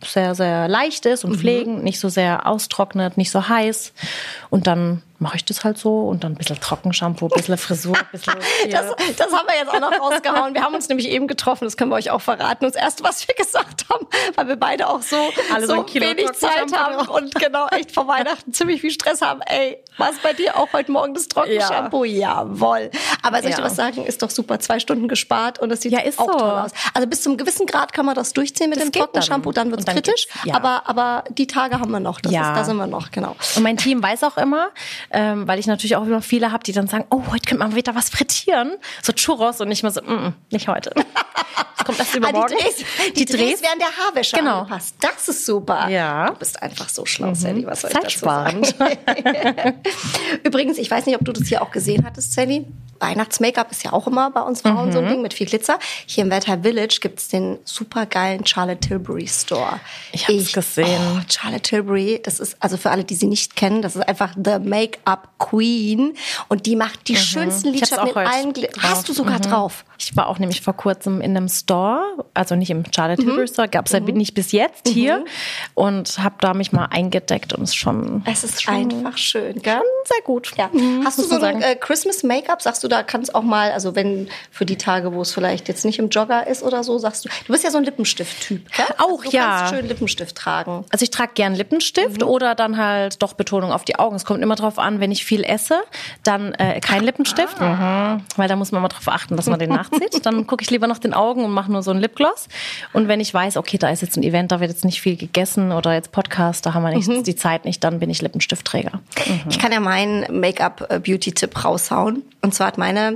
sehr, sehr leicht ist und pflegend, mhm. nicht so sehr austrocknet, nicht so heiß. Und dann mache ich das halt so und dann ein bisschen Trockenshampoo, ein bisschen Frisur, ein bisschen... das, das haben wir jetzt auch noch rausgehauen. Wir haben uns nämlich eben getroffen, das können wir euch auch verraten. Und das Erste, was wir gesagt haben, weil wir beide auch so, Alle so so ein Kilo wenig Zeit haben und genau echt vor Weihnachten ziemlich viel Stress haben. Ey, war es bei dir auch heute Morgen das Trockenshampoo? Ja. Jawohl. Aber soll ich Ja. dir was sagen? Ist doch super. Zwei Stunden gespart und das sieht Ja, ist auch so. toll aus. Also bis zum gewissen Grad kann man das durchziehen mit Das dem geht Trockenshampoo, dann, dann. wird es Und dann kritisch. geht's, ja. aber, aber die Tage haben wir noch. Das Ja. ist, da sind wir noch, genau. Und mein Team weiß auch immer, ähm, weil ich natürlich auch immer viele habe, die dann sagen, oh, heute könnte man wieder was frittieren. So Churros und nicht mehr so, mm, mm, nicht heute. Das kommt erst übermorgen. Ah, die Drehs, die, Die Drehs, Drehs werden der Haarwäsche Genau. angepasst. Das ist super. Ja. Du bist einfach so schlau, Sally. Was soll ich dazu sagen? Zeitsparend. Übrigens, ich weiß nicht, ob du das hier auch gesehen hattest, Sally. Weihnachts-Make-up ist ja auch immer bei uns Frauen so ein Ding mit viel Glitzer. Hier im Werther Village gibt's den supergeilen Charlotte Tilbury Store. Ich hab's gesehen. Oh, Charlotte Tilbury, das ist, also für alle, die sie nicht kennen, das ist einfach the Make-up Queen. Und die macht die schönsten Ich hab's Lidschatten auch in heute allen Gl- drauf. Hast du sogar drauf? Ich war auch nämlich vor kurzem in einem Store, also nicht im Charlotte Tilbury Store, gab es ja nicht bis jetzt hier und habe da mich mal eingedeckt und es ist schon, Es ist einfach schön, gell? sehr gut. Ja. Hast du muss so man ein sagen. äh, Christmas-Make-up? Sagst du, da kann es auch mal, also wenn für die Tage, wo es vielleicht jetzt nicht im Jogger ist oder so, sagst du, du bist ja so ein Lippenstift-Typ, gell? Auch, also du ja. kannst schön Lippenstift tragen. Also ich trage gern Lippenstift oder dann halt doch Betonung auf die Augen. Es kommt immer drauf an, wenn ich viel esse, dann äh, kein Lippenstift, mhm. weil da muss man mal drauf achten, dass man den nachzieht. Dann gucke ich lieber nach den Augen und mache nur so ein Lipgloss. Und wenn ich weiß, okay, da ist jetzt ein Event, da wird jetzt nicht viel gegessen oder jetzt Podcast, da haben wir nicht Mhm. die Zeit nicht, dann bin ich Lippenstiftträger. Ich kann ja meinen Make-up-Beauty-Tipp raushauen. Und zwar hat meine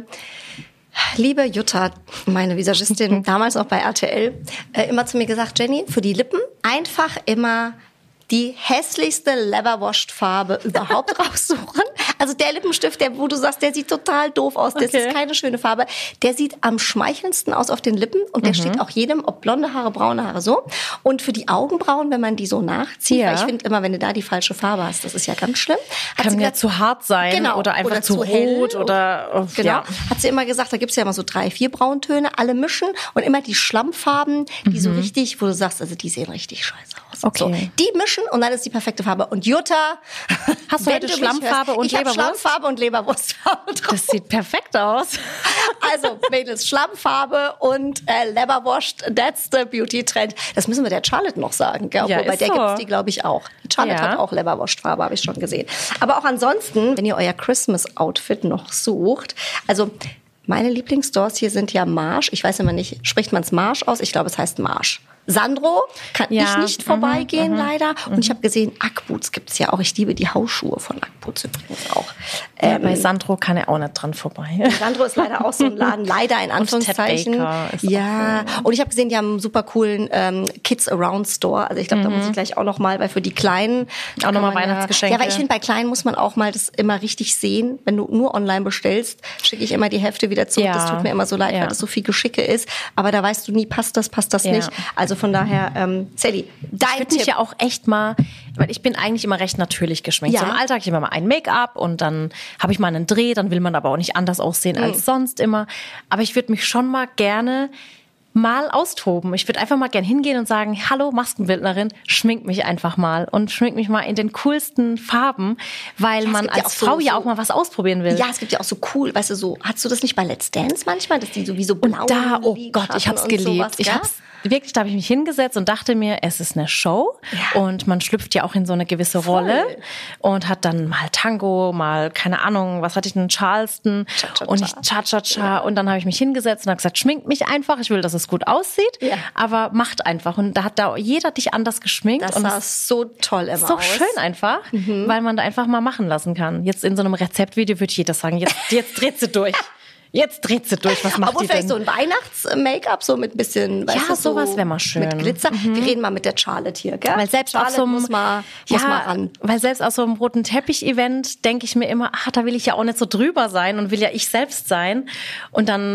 liebe Jutta, meine Visagistin, damals auch bei R T L, äh, immer zu mir gesagt, Jenny, für die Lippen einfach immer die hässlichste Leverwashed-Farbe überhaupt raussuchen. Also der Lippenstift, der, wo du sagst, der sieht total doof aus, das Okay. ist keine schöne Farbe. Der sieht am schmeichelndsten aus auf den Lippen und der steht auch jedem, ob blonde Haare, braune Haare, so. Und für die Augenbrauen, wenn man die so nachzieht, Ja. weil ich finde immer, wenn du da die falsche Farbe hast, das ist ja ganz schlimm. Hat Kann sie ja gesagt, zu hart sein Genau. oder einfach Oder zu zu hell rot oder oh, Genau. ja. Hat sie immer gesagt, da gibt's ja immer so drei, vier Brauntöne, alle mischen und immer die Schlammfarben, die so richtig, wo du sagst, also die sehen richtig scheiße aus. Okay. So, die mischen und dann ist die perfekte Farbe. Und Jutta, Hast du wenn heute mich Schlammfarbe hörst, und ich hab Leberwurst? Schlammfarbe und Leberwurstfarbe drauf. Das sieht perfekt aus. Also, Mädels, Schlammfarbe und äh, Leberwurst, that's the Beauty-Trend. Das müssen wir der Charlotte noch sagen, gell? Ja, Obwohl, bei ist der so. gibt's die, glaube ich, auch. Die Charlotte Ja. hat auch Leberwurstfarbe, habe ich schon gesehen. Aber auch ansonsten, wenn ihr euer Christmas-Outfit noch sucht, also meine Lieblingsstores hier sind ja Marsch. Ich weiß immer nicht, spricht man es Marsch aus? Ich glaube, es heißt Marsch. Sandro kann Ja. ich nicht Mhm, vorbeigehen, mhm, leider. Und ich habe gesehen, Ackboots gibt's ja auch. Ich liebe die Hausschuhe von Ackboots übrigens auch. Ja, Ähm, bei Sandro kann er auch nicht dran vorbei. Sandro ist leider auch so ein Laden, leider in Anführungszeichen. Ted Baker ist Ja, und ich habe gesehen, die haben einen super coolen ähm, Kids Around Store. Also ich glaube, da muss ich gleich auch noch mal, weil für die Kleinen Auch noch mal kann man Weihnachtsgeschenke. Ja, ja, weil ich finde, bei Kleinen muss man auch mal das immer richtig sehen. Wenn du nur online bestellst, schicke ich immer die Hälfte wieder zurück. Ja. Das tut mir immer so leid, Ja. weil das so viel Geschicke ist. Aber da weißt du nie, passt das, passt das Ja. nicht. Also von daher, ähm, Sally, dein Ich würde Tipp. mich ja auch echt mal, weil ich bin eigentlich immer recht natürlich geschminkt. Ja. So im Alltag, ich habe immer ein Make-up und dann habe ich mal einen Dreh, dann will man aber auch nicht anders aussehen als sonst immer. Aber ich würde mich schon mal gerne mal austoben. Ich würde einfach mal gern hingehen und sagen, hallo Maskenbildnerin, schmink mich einfach mal und schmink mich mal in den coolsten Farben, weil Ja, es man gibt ja als auch so- Frau ja so- auch mal was ausprobieren will. Ja, es gibt ja auch so cool, weißt du, so, hast du das nicht bei Let's Dance manchmal, dass die so wie so blau Da, oh Gott, ich hab's geliebt. Ich hab's wirklich, da habe ich mich hingesetzt und dachte mir, es ist eine Show Ja. und man schlüpft ja auch in so eine gewisse Rolle und hat dann mal Tango, mal keine Ahnung, was hatte ich denn, Charleston Cha-cha-cha. und ich Cha-cha-cha und dann habe ich mich hingesetzt und habe gesagt, schminkt mich einfach, ich will, dass es gut aussieht, Ja. aber macht einfach und da hat da jeder dich anders geschminkt Das und sah es so toll immer ist doch aus. schön einfach, weil man da einfach mal machen lassen kann. Jetzt in so einem Rezeptvideo würde jeder sagen, jetzt, jetzt dreht sie durch. Jetzt dreht sie durch, was macht Obwohl die vielleicht denn? so ein Weihnachts-Make-up, so mit ein bisschen, weißt Ja, du, so sowas wär mal schön. Mit Glitzer. Wir reden mal mit der Charlotte hier, gell? Weil selbst Charlotte auf so einem, muss mal, muss ja, mal ran. weil selbst auf so einem roten Teppich-Event denke ich mir immer, ah, da will ich ja auch nicht so drüber sein und will ja ich selbst sein. Und dann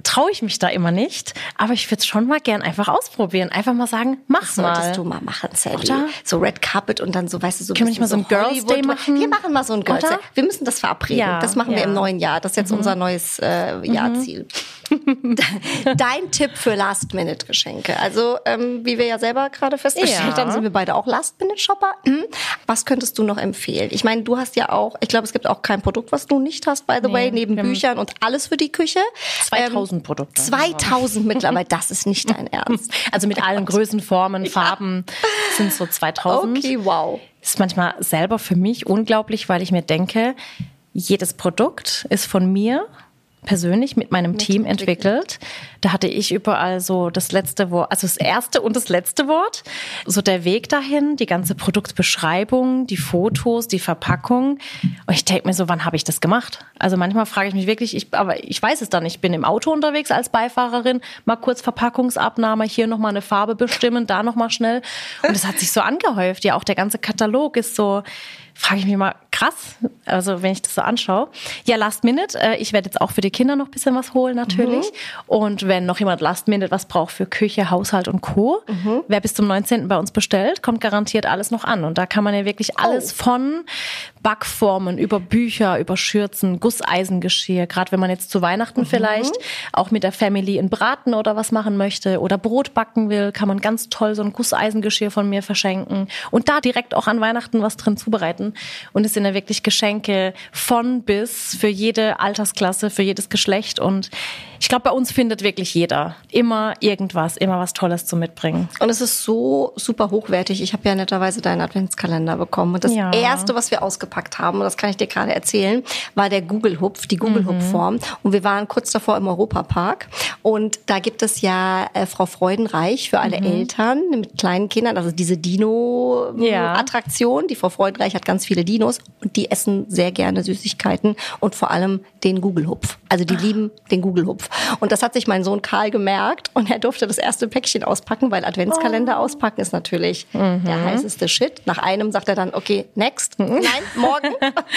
traue ich mich da immer nicht. Aber ich würde es schon mal gern einfach ausprobieren. Einfach mal sagen, mach das mal. Solltest du mal machen, Sally. Oder? So Red Carpet und dann so, weißt du, so Können wir nicht mal so ein Girls Day machen? Wir machen mal so ein Girls Day. Wir müssen das verabreden. Ja, das machen ja. wir im neuen Jahr. Das ist jetzt mhm. unser neues äh, Jahrziel. Mhm. Dein Tipp für Last-Minute-Geschenke. Also, ähm, wie wir ja selber gerade festgestellt ja. haben, sind wir beide auch Last-Minute-Shopper. Mhm. Was könntest du noch empfehlen? Ich meine, du hast ja auch, ich glaube, es gibt auch kein Produkt, was du nicht hast, by the nee, way, neben Büchern und alles für die Küche. zweitausend ähm, Produkte. zweitausend mittlerweile, das ist nicht dein Ernst. Also mit allen Größen, Formen, Farben ja. sind so zweitausend. Okay, wow. Ist manchmal selber für mich unglaublich, weil ich mir denke, jedes Produkt ist von mir persönlich mit meinem mit Team entwickelt. entwickelt. Da hatte ich überall so das letzte Wort, also das erste und das letzte Wort. So der Weg dahin, die ganze Produktbeschreibung, die Fotos, die Verpackung. Und ich denke mir so, wann habe ich das gemacht? Also manchmal frage ich mich wirklich, ich, aber ich weiß es dann. Ich bin im Auto unterwegs als Beifahrerin, mal kurz Verpackungsabnahme, hier nochmal eine Farbe bestimmen, da nochmal schnell. Und es hat sich so angehäuft. Ja, auch der ganze Katalog ist so, frage ich mich mal, krass, also wenn ich das so anschaue. Ja, Last Minute, äh, ich werde jetzt auch für die Kinder noch ein bisschen was holen natürlich. Mhm. Und wenn noch jemand Last Minute was braucht für Küche, Haushalt und Co., mhm. wer bis zum neunzehnten bei uns bestellt, kommt garantiert alles noch an. Und da kann man ja wirklich alles oh. von Backformen, über Bücher, über Schürzen, Gusseisengeschirr, gerade wenn man jetzt zu Weihnachten mhm. vielleicht auch mit der Family einen Braten oder was machen möchte oder Brot backen will, kann man ganz toll so ein Gusseisengeschirr von mir verschenken und da direkt auch an Weihnachten was drin zubereiten. Und es sind ja wirklich Geschenke von bis für jede Altersklasse, für jedes Geschlecht. Und ich glaube, bei uns findet wirklich jeder immer irgendwas, immer was Tolles zu mitbringen. Und es ist so super hochwertig. Ich habe ja netterweise deinen Adventskalender bekommen. Und das ja. Erste, was wir ausgepackt haben, und das kann ich dir gerade erzählen, war der Google-Hupf, die Google-Hupf-Form. Mhm. Und wir waren kurz davor im Europapark. Und da gibt es ja äh, Frau Freudenreich für alle mhm. Eltern mit kleinen Kindern. Also diese Dino-Attraktion. Ja. Die Frau Freudenreich hat ganz viele Dinos und die essen sehr gerne Süßigkeiten und vor allem den Google-Hupf. Also die lieben den Google-Hupf. Und das hat sich mein Sohn Karl gemerkt und er durfte das erste Päckchen auspacken, weil Adventskalender oh. auspacken ist natürlich mhm. der heißeste Shit. Nach einem sagt er dann, okay, next. Mhm. Nein, morgen.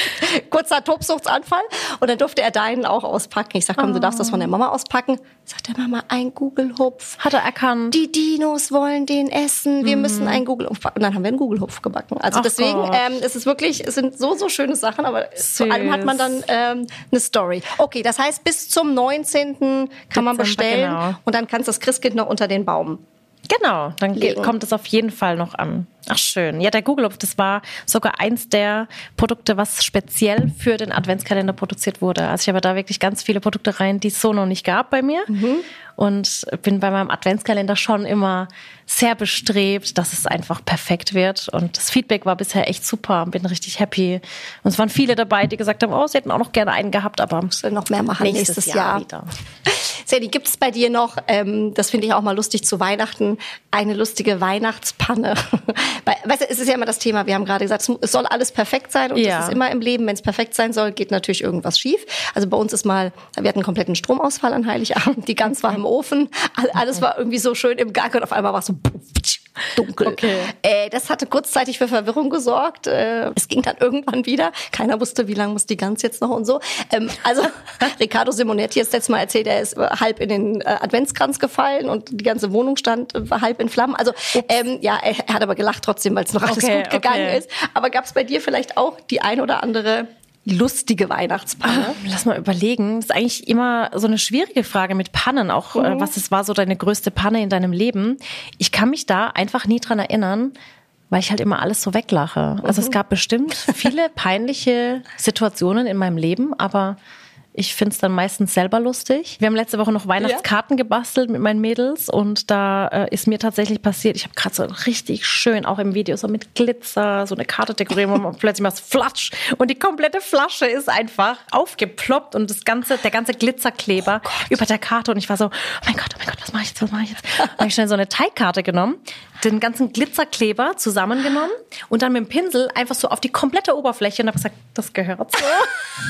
Kurzer Tobsuchtsanfall. Und dann durfte er deinen auch auspacken. Ich sag, komm, oh. du darfst das von der Mama auspacken. Sagt der Mama, ein Google-Hupf. Hat er erkannt. Die Dinos wollen den essen. Wir mhm. müssen einen Google-Hupf backen. Und dann haben wir einen Google-Hupf gebacken. Also Ach deswegen, ähm, es ist wirklich, es sind so, so schöne Sachen, aber Süß. Vor allem hat man dann ähm, eine Story. Okay, das heißt, bis zum neunzehnten kann man bestellen genau. und dann kannst das Christkind noch unter den Baum. Genau, dann legen. Kommt es auf jeden Fall noch an. Ach schön. Ja, der Google-Hupf, das war sogar eins der Produkte, was speziell für den Adventskalender produziert wurde. Also ich habe da wirklich ganz viele Produkte rein, die es so noch nicht gab bei mir. Mhm. Und bin bei meinem Adventskalender schon immer sehr bestrebt, dass es einfach perfekt wird. Und das Feedback war bisher echt super. Bin richtig happy. Und es waren viele dabei, die gesagt haben, oh, sie hätten auch noch gerne einen gehabt, aber müssen noch mehr machen nächstes, nächstes Jahr. Jahr. Sally, gibt es bei dir noch, ähm, das finde ich auch mal lustig zu Weihnachten, eine lustige Weihnachtspanne? Weißt du, es ist ja immer das Thema, wir haben gerade gesagt, es soll alles perfekt sein und ja. das ist immer im Leben, wenn es perfekt sein soll, geht natürlich irgendwas schief. Also bei uns ist mal, wir hatten einen kompletten Stromausfall an Heiligabend, die Gans war im Ofen, alles war irgendwie so schön im Gang und auf einmal war es so dunkel. Okay. Äh, das hatte kurzzeitig für Verwirrung gesorgt. Äh, es ging dann irgendwann wieder. Keiner wusste, wie lange muss die Gans jetzt noch und so. Ähm, also Riccardo Simonetti hat letztes Mal erzählt, er ist halb in den äh, Adventskranz gefallen und die ganze Wohnung stand äh, halb in Flammen. Also ähm, ja, er, er hat aber gelacht trotzdem, weil es noch alles okay, gut gegangen okay. ist. Aber gab es bei dir vielleicht auch die ein oder andere lustige Weihnachtspanne? Lass mal überlegen. Das ist eigentlich immer so eine schwierige Frage mit Pannen. Auch mhm. äh, was es war so deine größte Panne in deinem Leben. Ich kann mich da einfach nie dran erinnern, weil ich halt immer alles so weglache. Mhm. Also es gab bestimmt viele peinliche Situationen in meinem Leben, aber ich finde es dann meistens selber lustig. Wir haben letzte Woche noch Weihnachtskarten ja. gebastelt mit meinen Mädels und da äh, ist mir tatsächlich passiert, ich habe gerade so richtig schön, auch im Video, so mit Glitzer, so eine Karte dekoriert und plötzlich mal Flatsch und die komplette Flasche ist einfach aufgeploppt und das ganze, der ganze Glitzerkleber oh über der Karte und ich war so, oh mein Gott, oh mein Gott, was mache ich jetzt, was mache ich jetzt? Dann habe ich schnell so eine Teigkarte genommen, den ganzen Glitzerkleber zusammengenommen und dann mit dem Pinsel einfach so auf die komplette Oberfläche und habe gesagt, das gehört so.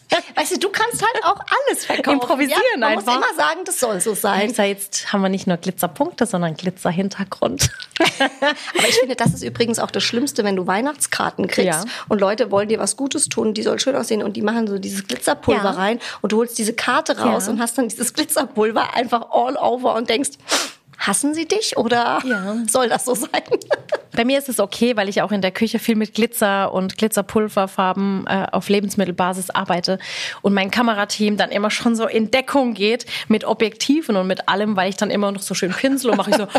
Weißt du, du kannst halt auch alles verkaufen. Improvisieren ja? Man einfach. Man muss immer sagen, das soll so sein. Ja, jetzt haben wir nicht nur Glitzerpunkte, sondern Glitzerhintergrund. Aber ich finde, das ist übrigens auch das Schlimmste, wenn du Weihnachtskarten kriegst Ja. und Leute wollen dir was Gutes tun, die soll schön aussehen und die machen so dieses Glitzerpulver Ja. rein und du holst diese Karte raus Ja. und hast dann dieses Glitzerpulver einfach all over und denkst, hassen sie dich oder Ja. soll das so sein? Bei mir ist es okay, weil ich auch in der Küche viel mit Glitzer und Glitzerpulverfarben äh, auf Lebensmittelbasis arbeite und mein Kamerateam dann immer schon so in Deckung geht mit Objektiven und mit allem, weil ich dann immer noch so schön pinsel und mache ich so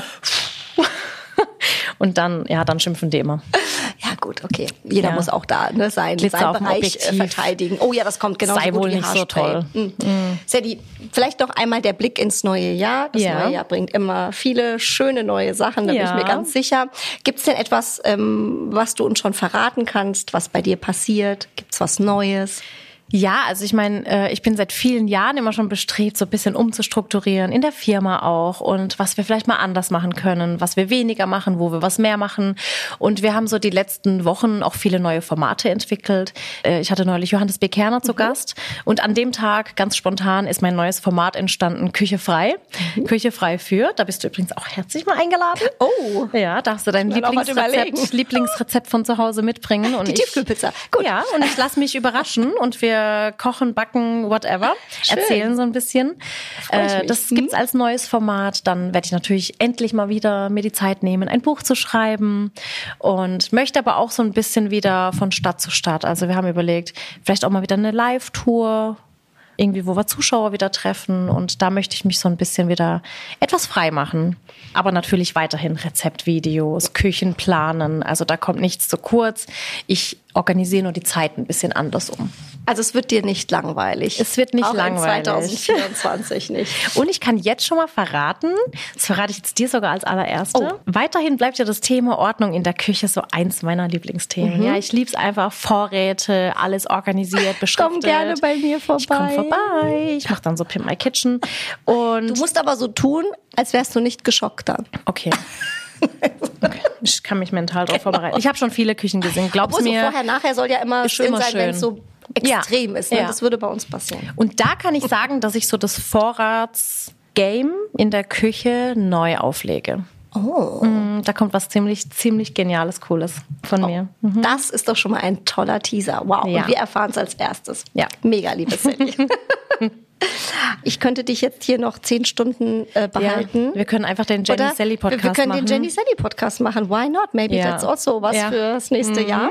und dann, ja, dann schimpfen die immer. Ja gut, okay. Jeder Ja. muss auch da ne, sein, Glitzer seinen auf dem Bereich Objektiv. äh, verteidigen. Oh ja, das kommt genauso Sei gut wohl wie nicht so Haarspray. toll. Mhm. Sadie, vielleicht noch einmal der Blick ins neue Jahr. Das Ja. neue Jahr bringt immer viele schöne neue Sachen, da bin Ja. ich mir ganz sicher. Gibt es denn etwas, ähm, was du uns schon verraten kannst, was bei dir passiert? Gibt es was Neues? Ja, also ich meine, äh, ich bin seit vielen Jahren immer schon bestrebt, so ein bisschen umzustrukturieren, in der Firma auch und was wir vielleicht mal anders machen können, was wir weniger machen, wo wir was mehr machen. Und wir haben so die letzten Wochen auch viele neue Formate entwickelt. Äh, ich hatte neulich Johannes B. Kerner zu mhm. Gast und an dem Tag, ganz spontan, ist mein neues Format entstanden, Küche frei. Mhm. Küche frei führt. Da bist du übrigens auch herzlich mal eingeladen. Oh. Ja, darfst du dein Lieblingsrezept, Lieblingsrezept von zu Hause mitbringen. Und Die ich, Tiefkühlpizza. Gut. Ja, und ich lasse mich überraschen und wir kochen, backen, whatever, Schön. erzählen so ein bisschen. Freu ich Äh, mich. das gibt's als neues Format. Dann werde ich natürlich endlich mal wieder mir die Zeit nehmen, ein Buch zu schreiben und möchte aber auch so ein bisschen wieder von Stadt zu Stadt. Also wir haben überlegt, vielleicht auch mal wieder eine Live-Tour, irgendwie, wo wir Zuschauer wieder treffen und da möchte ich mich so ein bisschen wieder etwas frei machen. Aber natürlich weiterhin Rezeptvideos, Küchen planen, also da kommt nichts zu kurz. Ich organisiere nur die Zeit ein bisschen anders um. Also es wird dir nicht langweilig. Es wird nicht auch langweilig. In zwanzig vierundzwanzig nicht. Und ich kann jetzt schon mal verraten, das verrate ich jetzt dir sogar als allererste, Oh. weiterhin bleibt ja das Thema Ordnung in der Küche so eins meiner Lieblingsthemen. Mhm. Ja, ich liebe es einfach, Vorräte, alles organisiert, beschriftet. Komm gerne bei mir vorbei. Ich komme vorbei, ich mache dann so Pimp My Kitchen. Und Du musst aber so tun, als wärst du nicht geschockt dann. okay. Okay. Ich kann mich mental darauf vorbereiten. Ich habe schon viele Küchen gesehen, glaub's Obwohl so mir. vorher, nachher soll ja immer ist schön immer sein, wenn es schön. so extrem Ja. ist. Ne? Ja. Das würde bei uns passieren. Und da kann ich sagen, dass ich so das Vorratsgame in der Küche neu auflege. Oh. Mm, Da kommt was ziemlich, ziemlich Geniales, Cooles von mir. Mhm. Das ist doch schon mal ein toller Teaser. Wow. Ja. Und wir erfahren es als erstes. Ja. Mega, liebe Sadie. Ich könnte dich jetzt hier noch zehn Stunden äh, behalten. Ja, wir können einfach den Jenny Oder Sally Podcast wir, wir können machen. den Jenny Sally Podcast machen. Why not? Maybe Ja. that's also was Ja. fürs nächste Mhm. Jahr.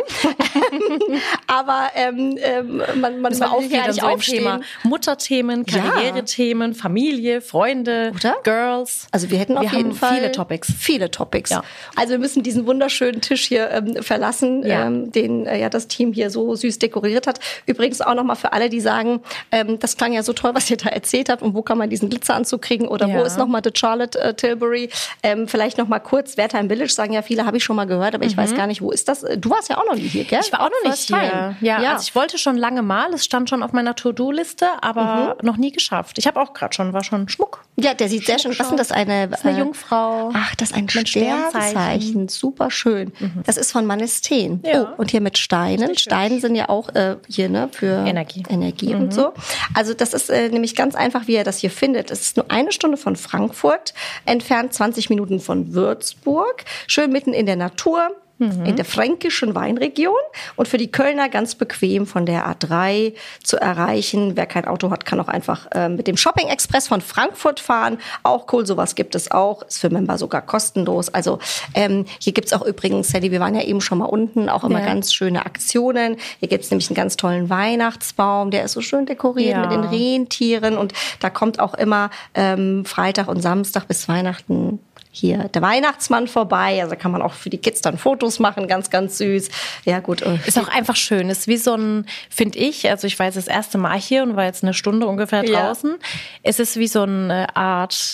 Aber ähm, ähm, man, man Das war auch will wieder ja nicht so ein aufstehen. Thema. Mutterthemen, Ja. Karrierethemen, Familie, Freunde, Oder? Girls. Also wir hätten auf wir jeden haben Fall viele Topics. Viele Topics. Ja. Also wir müssen diesen wunderschönen Tisch hier ähm, verlassen, Ja. ähm, den äh, ja das Team hier so süß dekoriert hat. Übrigens auch nochmal für alle, die sagen, ähm, das klang ja so toll, was ihr da erzählt habt und wo kann man diesen Glitzeranzug kriegen oder Ja. wo ist nochmal The Charlotte äh, Tilbury. Ähm, vielleicht nochmal kurz, Wertheim Village sagen ja viele, habe ich schon mal gehört, aber ich weiß gar nicht, wo ist das? Du warst ja auch noch nie hier, gell? Ich war auch noch First nicht hier. time. Ja, Ja. also ich wollte schon lange mal, es stand schon auf meiner To-Do-Liste, aber noch nie geschafft. Ich habe auch gerade schon, war schon Schmuck. Ja, der sieht sehr schön. Was ist denn das? Eine, Das ist eine äh, Jungfrau. Ach, das ist ein Mit Sternzeichen. Sternzeichen. Super schön. Das ist von Manesteen. Ja. Oh, und hier mit Steinen. Steine sind ja auch äh, hier ne für Energie. Energie und so. Also das ist äh, nämlich ganz einfach, wie ihr das hier findet. Es ist nur eine Stunde von Frankfurt entfernt, zwanzig Minuten von Würzburg. Schön mitten in der Natur. In der fränkischen Weinregion und für die Kölner ganz bequem von der A drei zu erreichen. Wer kein Auto hat, kann auch einfach äh, mit dem Shopping Express von Frankfurt fahren. Auch cool, sowas gibt es auch. Ist für Member sogar kostenlos. Also ähm, hier gibt's auch übrigens, Sally, wir waren ja eben schon mal unten, auch immer Ja. ganz schöne Aktionen. Hier gibt's nämlich einen ganz tollen Weihnachtsbaum, der ist so schön dekoriert Ja. mit den Rentieren und da kommt auch immer ähm, Freitag und Samstag bis Weihnachten hier der Weihnachtsmann vorbei. Also kann man auch für die Kids dann Fotos machen, ganz, ganz süß. Ja, gut. Ist auch einfach schön. Ist wie so ein, finde ich, also ich war jetzt das erste Mal hier und war jetzt eine Stunde ungefähr Ja. draußen. Es ist wie so eine Art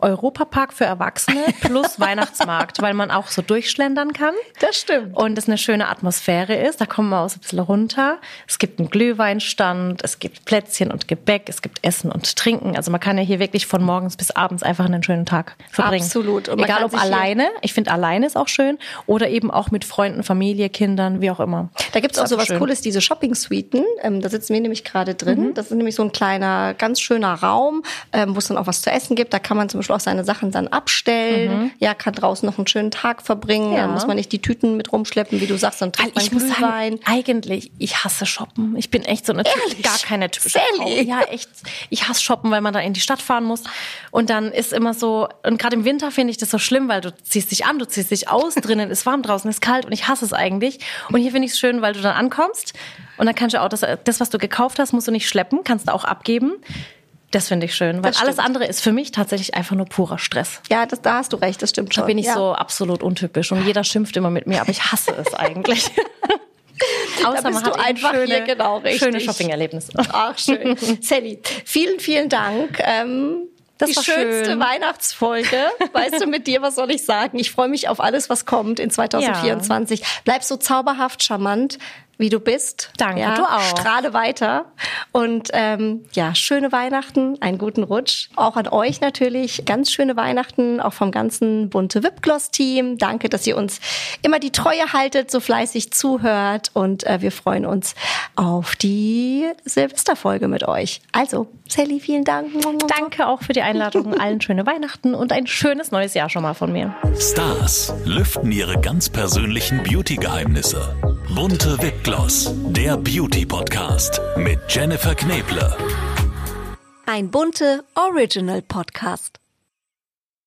Europapark für Erwachsene plus Weihnachtsmarkt, weil man auch so durchschlendern kann. Das stimmt. Und es eine schöne Atmosphäre ist. Da kommen wir auch so ein bisschen runter. Es gibt einen Glühweinstand, es gibt Plätzchen und Gebäck, es gibt Essen und Trinken. Also man kann ja hier wirklich von morgens bis abends einfach einen schönen Tag verbringen. Absolut. Und man Egal kann ob sich alleine, ich finde alleine ist auch schön, oder eben auch mit Freunden, Familie, Kindern, wie auch immer. Da gibt's auch so was schön. Cooles, diese Shopping-Suiten. Ähm, da sitzen wir nämlich gerade drin. Mhm. Das ist nämlich so ein kleiner, ganz schöner Raum, ähm, wo es dann auch was zu essen gibt. Da kann man zum Beispiel auch seine Sachen dann abstellen. Mhm. Ja, kann draußen noch einen schönen Tag verbringen. Ja. Dann muss man nicht die Tüten mit rumschleppen, wie du sagst, dann trinkt man ich muss Glühwein. sagen, eigentlich, ich hasse shoppen. Ich bin echt so eine Ehrlich? gar keine typische Sally? Frau. Ja, echt. Ich hasse shoppen, weil man da in die Stadt fahren muss. Und dann ist immer so, und gerade im Winter finde ich das so schlimm, weil du ziehst dich an, du ziehst dich aus, drinnen ist warm, draußen ist kalt und ich hasse es eigentlich. Und hier finde ich es schön, weil du dann ankommst und dann kannst du auch das, das, was du gekauft hast, musst du nicht schleppen, kannst du auch abgeben. Das finde ich schön, weil Das alles stimmt. andere ist für mich tatsächlich einfach nur purer Stress. Ja, das, da hast du recht, das stimmt schon. Da bin ich ja. so absolut untypisch und jeder schimpft immer mit mir, aber ich hasse es eigentlich. Außer da bist man du hat eben einfach schöne, hier genau richtig. schöne Shopping-Erlebnisse. Ach, schön. Sally, vielen, vielen Dank. Ähm, Das die war schönste schön. Weihnachtsfolge. Weißt du, mit dir, was soll ich sagen? Ich freue mich auf alles, was kommt in zwanzig vierundzwanzig. Ja. Bleib so zauberhaft charmant, wie du bist. Danke, ja, du auch. Strahle weiter. Und ähm, ja, schöne Weihnachten, einen guten Rutsch. Auch an euch natürlich. Ganz schöne Weihnachten, auch vom ganzen bunte Wipgloss-Team. Danke, dass ihr uns immer die Treue haltet, so fleißig zuhört. Und äh, wir freuen uns auf die Silvesterfolge mit euch. Also, Sally, vielen Dank. Danke auch für die Einladung. Allen schöne Weihnachten und ein schönes neues Jahr schon mal von mir. Stars lüften ihre ganz persönlichen Beauty-Geheimnisse. Bunte Wipgloss, der Beauty-Podcast mit Jennifer Knebler. Ein bunte Original-Podcast.